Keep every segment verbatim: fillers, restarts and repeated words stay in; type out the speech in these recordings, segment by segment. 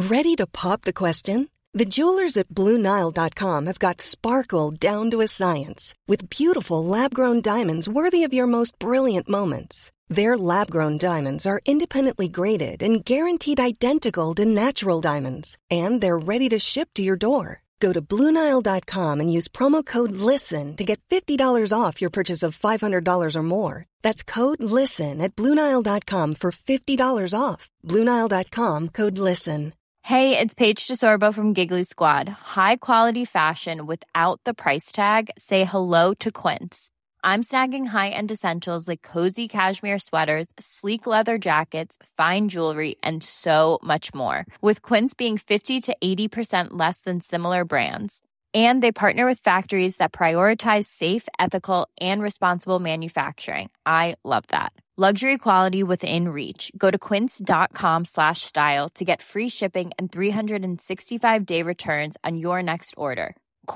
Ready to pop the question? The jewelers at Blue Nile dot com have got sparkle down to a science with beautiful lab-grown diamonds worthy of your most brilliant moments. Their lab-grown diamonds are independently graded and guaranteed identical to natural diamonds, and they're ready to ship to your door. Go to Blue Nile dot com and use promo code LISTEN to get fifty dollars off your purchase of five hundred dollars or more. That's code LISTEN at Blue Nile dot com for fifty dollars off. Blue Nile dot com, code LISTEN. Hey, it's Paige DeSorbo from Giggly Squad. High quality fashion without the price tag. Say hello to Quince. I'm snagging high-end essentials like cozy cashmere sweaters, sleek leather jackets, fine jewelry, and so much more. With Quince being fifty to eighty percent less than similar brands. And they partner with factories that prioritize safe, ethical, and responsible manufacturing. I love that. Luxury quality within reach. Go to quince.com slash style to get free shipping and three sixty-five day returns on your next order.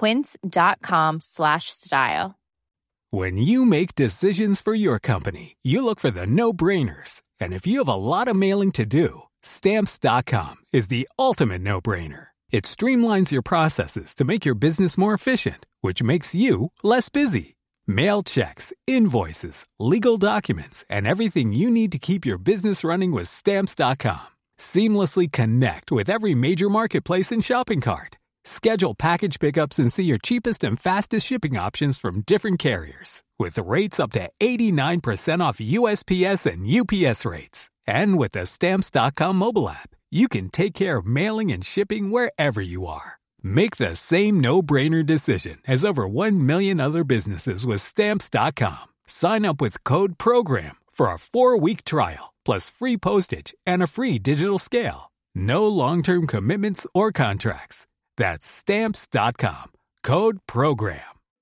Quince.com slash style. When you make decisions for your company, you look for the no-brainers. And if you have a lot of mailing to do, Stamps dot com is the ultimate no-brainer. It streamlines your processes to make your business more efficient, which makes you less busy. Mail checks, invoices, legal documents, and everything you need to keep your business running with Stamps dot com. Seamlessly connect with every major marketplace and shopping cart. Schedule package pickups and see your cheapest and fastest shipping options from different carriers. With rates up to eighty-nine percent off U S P S and U P S rates. And with the Stamps dot com mobile app, you can take care of mailing and shipping wherever you are. Make the same no-brainer decision as over one million other businesses with Stamps dot com. Sign up with code PROGRAM for a four-week trial, plus free postage and a free digital scale. No long-term commitments or contracts. That's Stamps dot com. Code PROGRAM.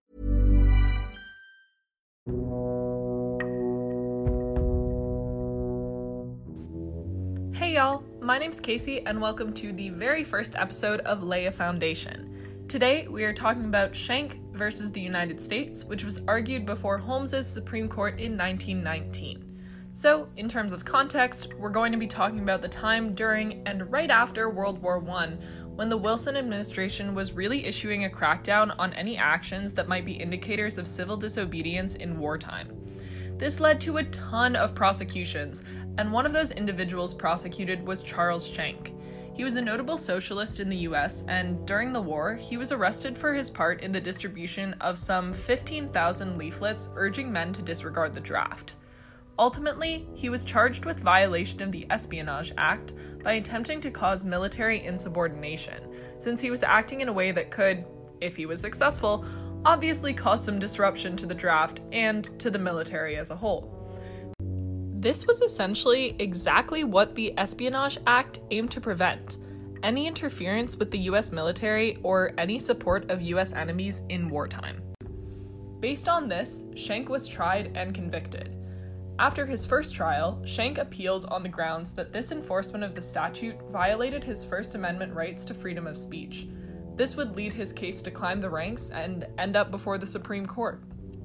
Hey y'all, my name's Casey and welcome to the very first episode of Lay a Foundation. Today we are talking about Schenck versus the United States, which was argued before Holmes's Supreme Court in nineteen nineteen. So, in terms of context, we're going to be talking about the time during and right after World War One, when the Wilson administration was really issuing a crackdown on any actions that might be indicators of civil disobedience in wartime. This led to a ton of prosecutions, and one of those individuals prosecuted was Charles Schenck. He was a notable socialist in the U S, and during the war, he was arrested for his part in the distribution of some fifteen thousand leaflets urging men to disregard the draft. Ultimately, he was charged with violation of the Espionage Act by attempting to cause military insubordination, since he was acting in a way that could, if he was successful, obviously cause some disruption to the draft and to the military as a whole. This was essentially exactly what the Espionage Act aimed to prevent: any interference with the U S military or any support of U S enemies in wartime. Based on this, Schenck was tried and convicted. After his first trial, Schenck appealed on the grounds that this enforcement of the statute violated his First Amendment rights to freedom of speech. This would lead his case to climb the ranks and end up before the Supreme Court.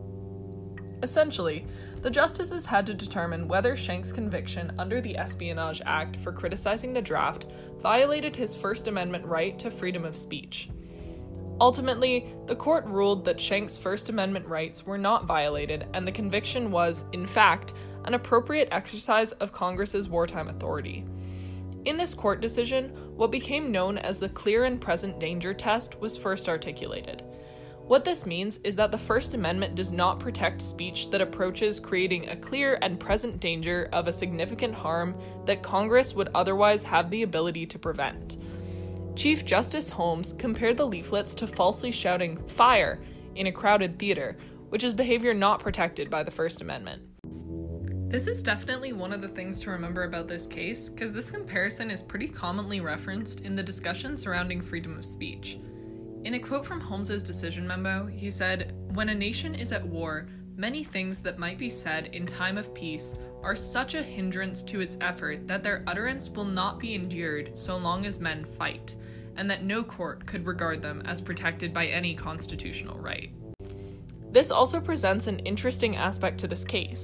Essentially, the justices had to determine whether Schenck's conviction under the Espionage Act for criticizing the draft violated his First Amendment right to freedom of speech. Ultimately, the court ruled that Schenck's First Amendment rights were not violated, and the conviction was, in fact, an appropriate exercise of Congress's wartime authority. In this court decision, what became known as the clear and present danger test was first articulated. What this means is that the First Amendment does not protect speech that approaches creating a clear and present danger of a significant harm that Congress would otherwise have the ability to prevent. Chief Justice Holmes compared the leaflets to falsely shouting "fire" in a crowded theater, which is behavior not protected by the First Amendment. This is definitely one of the things to remember about this case, because this comparison is pretty commonly referenced in the discussion surrounding freedom of speech. In a quote from Holmes's decision memo, he said, "When a nation is at war, many things that might be said in time of peace are such a hindrance to its effort that their utterance will not be endured so long as men fight, and that no court could regard them as protected by any constitutional right." This also presents an interesting aspect to this case.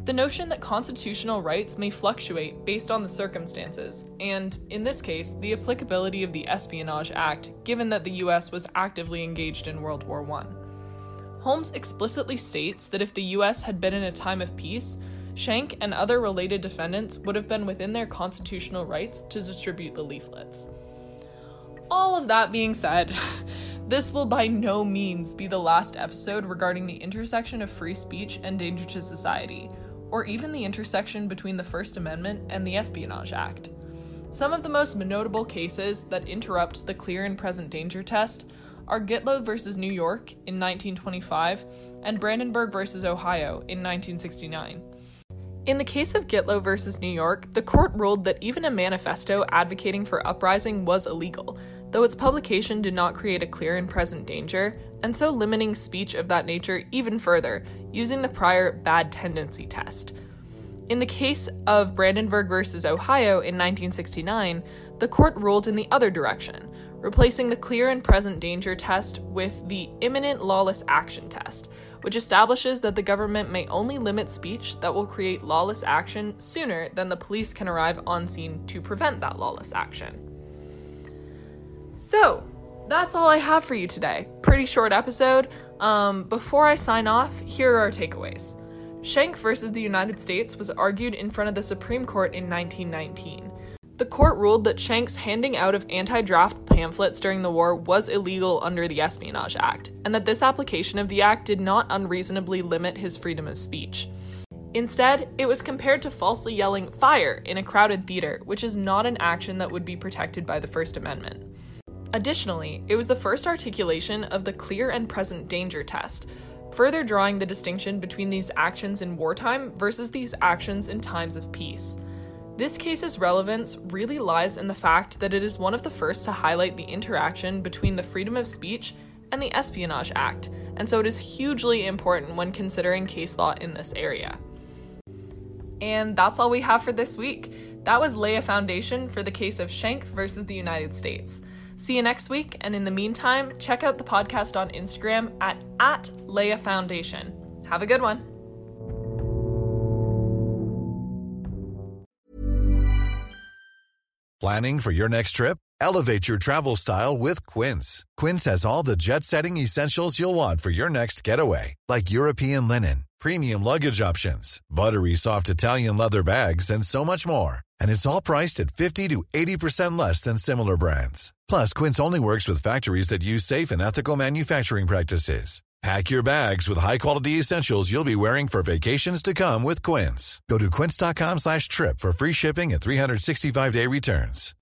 The notion that constitutional rights may fluctuate based on the circumstances, and, in this case, the applicability of the Espionage Act, given that the U S was actively engaged in World War One. Holmes explicitly states that if the U S had been in a time of peace, Schenck and other related defendants would have been within their constitutional rights to distribute the leaflets. All of that being said, this will by no means be the last episode regarding the intersection of free speech and danger to society, or even the intersection between the First Amendment and the Espionage Act. Some of the most notable cases that interrupt the clear and present danger test are Gitlow versus New York in nineteen twenty-five and Brandenburg versus Ohio in nineteen sixty-nine. In the case of Gitlow versus New York, the court ruled that even a manifesto advocating for uprising was illegal, though its publication did not create a clear and present danger, and so limiting speech of that nature even further, using the prior bad tendency test. In the case of Brandenburg versus Ohio in nineteen sixty-nine, the court ruled in the other direction, replacing the clear and present danger test with the imminent lawless action test, which establishes that the government may only limit speech that will create lawless action sooner than the police can arrive on scene to prevent that lawless action. So, that's all I have for you today. Pretty short episode. Um, before I sign off, here are our takeaways. Schenck versus the United States was argued in front of the Supreme Court in nineteen nineteen. The court ruled that Schenck's handing out of anti-draft pamphlets during the war was illegal under the Espionage Act, and that this application of the act did not unreasonably limit his freedom of speech. Instead, it was compared to falsely yelling "fire" in a crowded theater, which is not an action that would be protected by the First Amendment. Additionally, it was the first articulation of the clear and present danger test, further drawing the distinction between these actions in wartime versus these actions in times of peace. This case's relevance really lies in the fact that it is one of the first to highlight the interaction between the freedom of speech and the Espionage Act, and so it is hugely important when considering case law in this area. And that's all we have for this week. That was Leia Foundation for the case of Schenck versus the United States. See you next week, and in the meantime, check out the podcast on Instagram at, at Leia Foundation. Have a good one. Planning for your next trip? Elevate your travel style with Quince. Quince has all the jet-setting essentials you'll want for your next getaway, like European linen, premium luggage options, buttery soft Italian leather bags, and so much more. And it's all priced at fifty to eighty percent less than similar brands. Plus, Quince only works with factories that use safe and ethical manufacturing practices. Pack your bags with high-quality essentials you'll be wearing for vacations to come with Quince. Go to quince.com slash trip for free shipping and three sixty-five day returns.